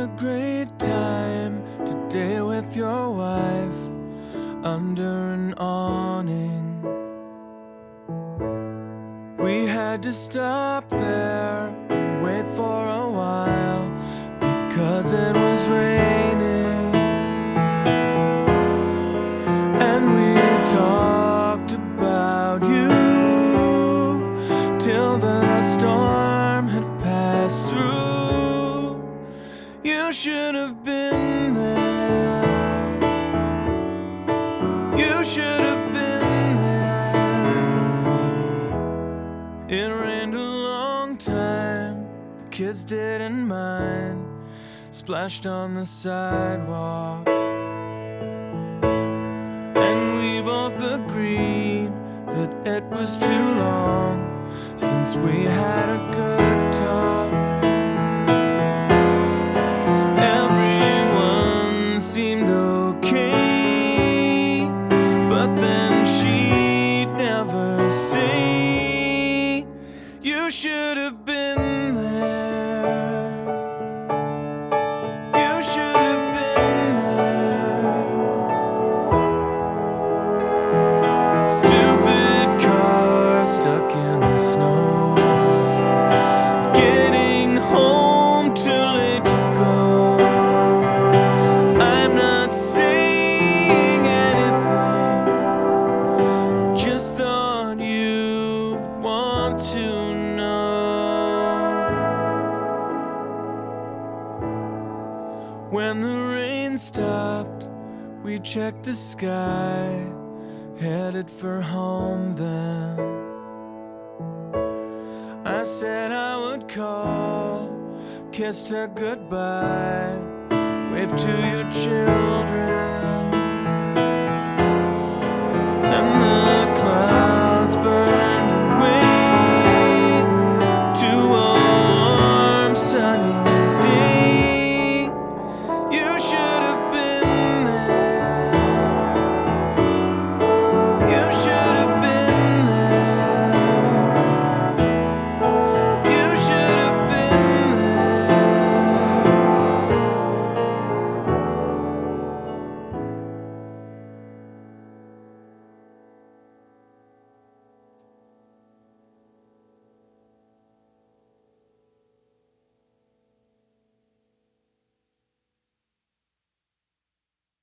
a great time today with your wife under an awning. We had to stop there and wait for a while because it was raining. And we talked about you till the storm had passed through. You should have been there. You should have been there. It rained a long time. The kids didn't mind. Splashed on the sidewalk. And we both agreed that it was too long since we had a good talk. Everyone seemed okay, but then she'd never say, you should have been there. You should have been there. Stupid car stuck in the snow, getting home too late to go. I'm not saying anything, just thought you'd want to know. When the rain stopped, we checked the sky, headed for home then. I said I would call, kissed her goodbye, waved to your children.